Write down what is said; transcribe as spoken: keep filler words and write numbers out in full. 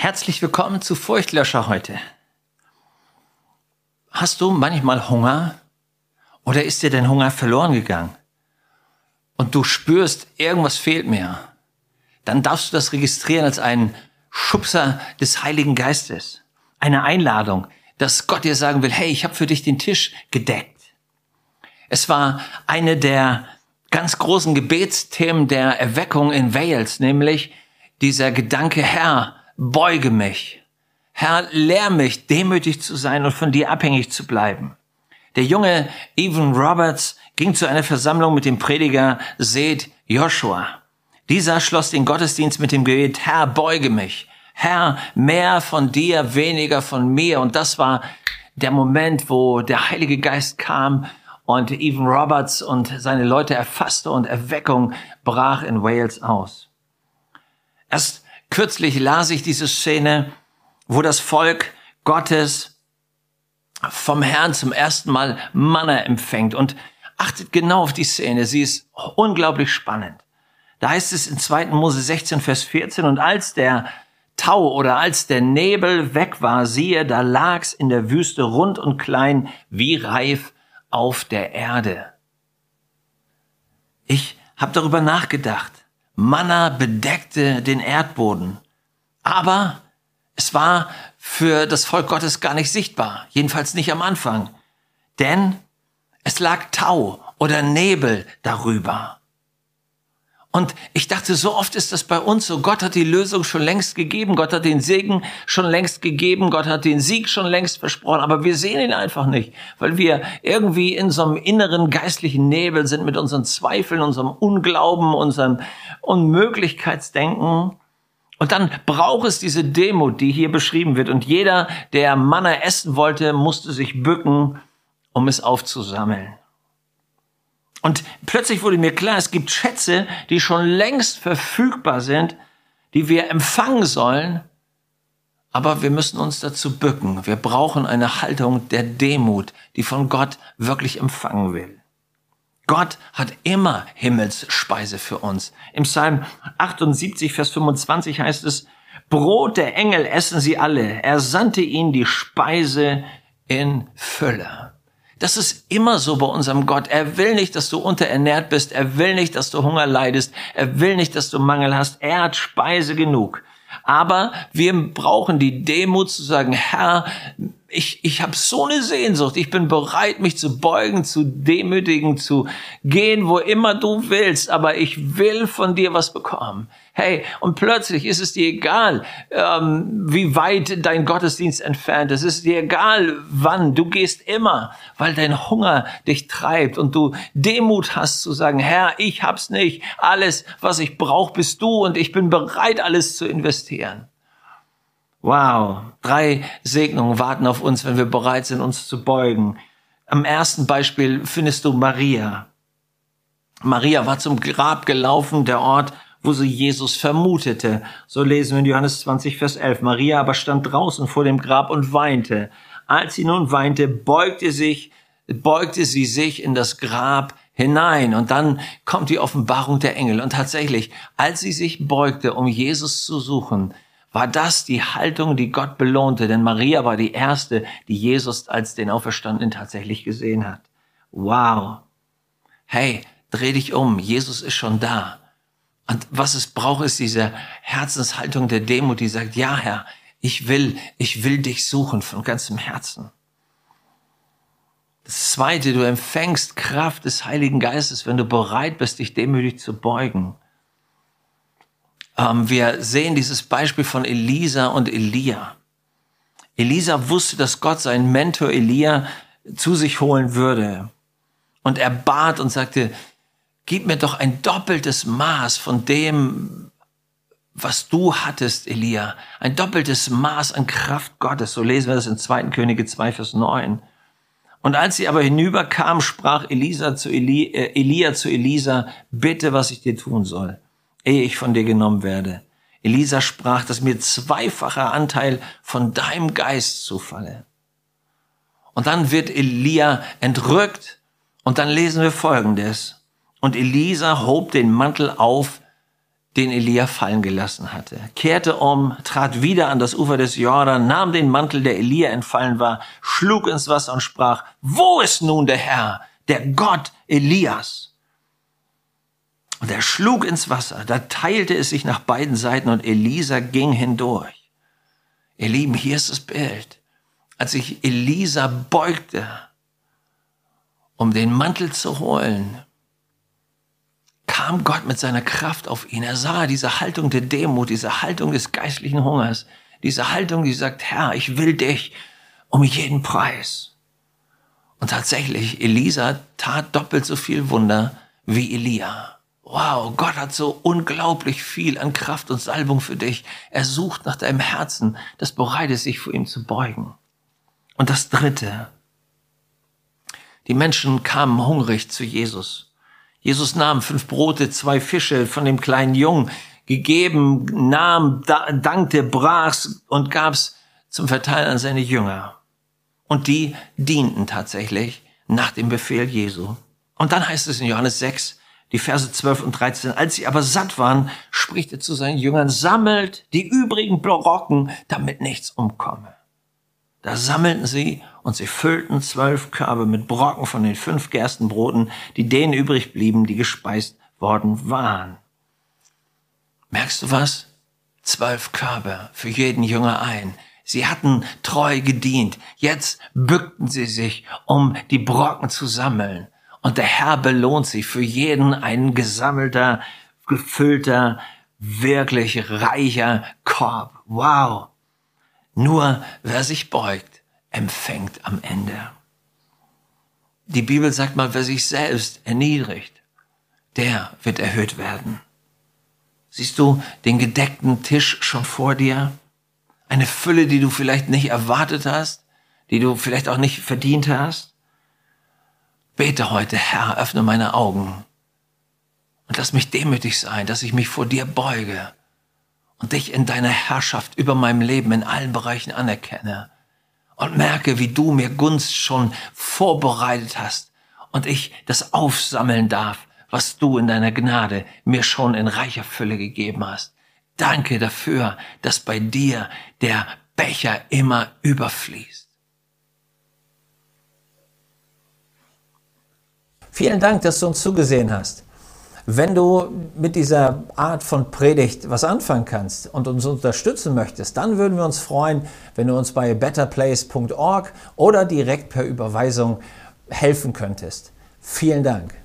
Herzlich willkommen zu Furchtlöscher heute. Hast du manchmal Hunger oder ist dir dein Hunger verloren gegangen und du spürst, irgendwas fehlt mir? Dann darfst du das registrieren als einen Schubser des Heiligen Geistes, eine Einladung, dass Gott dir sagen will, hey, ich habe für dich den Tisch gedeckt. Es war eine der ganz großen Gebetsthemen der Erweckung in Wales, nämlich dieser Gedanke, Herr, beuge mich. Herr, lehr mich, demütig zu sein und von dir abhängig zu bleiben. Der junge Evan Roberts ging zu einer Versammlung mit dem Prediger Seth Joshua. Dieser schloss den Gottesdienst mit dem Gebet, Herr, beuge mich. Herr, mehr von dir, weniger von mir. Und das war der Moment, wo der Heilige Geist kam und Evan Roberts und seine Leute erfasste und Erweckung brach in Wales aus. Erst kürzlich las ich diese Szene, wo das Volk Gottes vom Herrn zum ersten Mal Manna empfängt. Und achtet genau auf die Szene, sie ist unglaublich spannend. Da heißt es in zweiten Mose sechzehn, Vers vierzehn, und als der Tau oder als der Nebel weg war, siehe, da lag's in der Wüste rund und klein wie Reif auf der Erde. Ich habe darüber nachgedacht. Manna bedeckte den Erdboden. Aber es war für das Volk Gottes gar nicht sichtbar. Jedenfalls nicht am Anfang. Denn es lag Tau oder Nebel darüber. Und ich dachte, so oft ist das bei uns so. Gott hat die Lösung schon längst gegeben. Gott hat den Segen schon längst gegeben. Gott hat den Sieg schon längst versprochen. Aber wir sehen ihn einfach nicht, weil wir irgendwie in so einem inneren geistlichen Nebel sind mit unseren Zweifeln, unserem Unglauben, unserem Unmöglichkeitsdenken. Und dann braucht es diese Demut, die hier beschrieben wird. Und jeder, der Manna essen wollte, musste sich bücken, um es aufzusammeln. Und plötzlich wurde mir klar, es gibt Schätze, die schon längst verfügbar sind, die wir empfangen sollen, aber wir müssen uns dazu bücken. Wir brauchen eine Haltung der Demut, die von Gott wirklich empfangen will. Gott hat immer Himmelsspeise für uns. Im Psalm achtundsiebzig, Vers fünfundzwanzig heißt es, Brot der Engel essen sie alle. Er sandte ihnen die Speise in Fülle. Das ist immer so bei unserem Gott. Er will nicht, dass du unterernährt bist. Er will nicht, dass du Hunger leidest. Er will nicht, dass du Mangel hast. Er hat Speise genug. Aber wir brauchen die Demut zu sagen, Herr, ich, ich habe so eine Sehnsucht. Ich bin bereit, mich zu beugen, zu demütigen, zu gehen, wo immer du willst. Aber ich will von dir was bekommen. Hey, und plötzlich ist es dir egal, ähm, wie weit dein Gottesdienst entfernt ist. Es ist dir egal, wann. Du gehst immer, weil dein Hunger dich treibt und du Demut hast zu sagen, Herr, ich hab's nicht. Alles, was ich brauche, bist du und ich bin bereit, alles zu investieren. Wow, drei Segnungen warten auf uns, wenn wir bereit sind, uns zu beugen. Am ersten Beispiel findest du Maria. Maria war zum Grab gelaufen, der Ort, wo sie Jesus vermutete. So lesen wir in Johannes zwanzig, Vers elf. Maria aber stand draußen vor dem Grab und weinte. Als sie nun weinte, beugte sich, beugte sie sich in das Grab hinein. Und dann kommt die Offenbarung der Engel. Und tatsächlich, als sie sich beugte, um Jesus zu suchen, war das die Haltung, die Gott belohnte. Denn Maria war die erste, die Jesus als den Auferstandenen tatsächlich gesehen hat. Wow. Hey, dreh dich um. Jesus ist schon da. Und was es braucht, ist diese Herzenshaltung der Demut, die sagt, ja, Herr, ich will, ich will dich suchen von ganzem Herzen. Das Zweite, du empfängst Kraft des Heiligen Geistes, wenn du bereit bist, dich demütig zu beugen. Ähm, wir sehen dieses Beispiel von Elisa und Elia. Elisa wusste, dass Gott seinen Mentor Elia zu sich holen würde. Und er bat und sagte, gib mir doch ein doppeltes Maß von dem, was du hattest, Elia. Ein doppeltes Maß an Kraft Gottes. So lesen wir das in zweiten Könige zwei, Vers neun. Und als sie aber hinüberkam, sprach Elisa zu Eli, äh, Elia zu Elisa, bitte, was ich dir tun soll, ehe ich von dir genommen werde. Elisa sprach, dass mir zweifacher Anteil von deinem Geist zufalle. Und dann wird Elia entrückt und dann lesen wir Folgendes. Und Elisa hob den Mantel auf, den Elia fallen gelassen hatte, kehrte um, trat wieder an das Ufer des Jordan, nahm den Mantel, der Elia entfallen war, schlug ins Wasser und sprach, wo ist nun der Herr, der Gott Elias? Und er schlug ins Wasser, da teilte es sich nach beiden Seiten und Elisa ging hindurch. Ihr Lieben, hier ist das Bild. Als sich Elisa beugte, um den Mantel zu holen, kam Gott mit seiner Kraft auf ihn. Er sah diese Haltung der Demut, diese Haltung des geistlichen Hungers, diese Haltung, die sagt, Herr, ich will dich um jeden Preis. Und tatsächlich, Elisa tat doppelt so viel Wunder wie Elia. Wow, Gott hat so unglaublich viel an Kraft und Salbung für dich. Er sucht nach deinem Herzen, das bereit ist, sich vor ihm zu beugen. Und das Dritte. Die Menschen kamen hungrig zu Jesus. Jesus nahm fünf Brote, zwei Fische von dem kleinen Jungen, gegeben, nahm, dankte, brach's und gab's zum Verteilen an seine Jünger. Und die dienten tatsächlich nach dem Befehl Jesu. Und dann heißt es in Johannes sechs, die Verse zwölf und dreizehn, als sie aber satt waren, spricht er zu seinen Jüngern, sammelt die übrigen Brocken, damit nichts umkomme. Da sammelten sie und sie füllten zwölf Körbe mit Brocken von den fünf Gerstenbroten, die denen übrig blieben, die gespeist worden waren. Merkst du was? Zwölf Körbe für jeden Jünger ein. Sie hatten treu gedient. Jetzt bückten sie sich, um die Brocken zu sammeln. Und der Herr belohnt sie für jeden ein gesammelter, gefüllter, wirklich reicher Korb. Wow! Nur wer sich beugt, empfängt am Ende. Die Bibel sagt mal, wer sich selbst erniedrigt, der wird erhöht werden. Siehst du den gedeckten Tisch schon vor dir? Eine Fülle, die du vielleicht nicht erwartet hast, die du vielleicht auch nicht verdient hast? Bete heute, Herr, öffne meine Augen und lass mich demütig sein, dass ich mich vor dir beuge und dich in deiner Herrschaft über meinem Leben in allen Bereichen anerkenne und merke, wie du mir Gunst schon vorbereitet hast und ich das aufsammeln darf, was du in deiner Gnade mir schon in reicher Fülle gegeben hast. Danke dafür, dass bei dir der Becher immer überfließt. Vielen Dank, dass du uns zugesehen hast. Wenn du mit dieser Art von Predigt was anfangen kannst und uns unterstützen möchtest, dann würden wir uns freuen, wenn du uns bei better place punkt org oder direkt per Überweisung helfen könntest. Vielen Dank.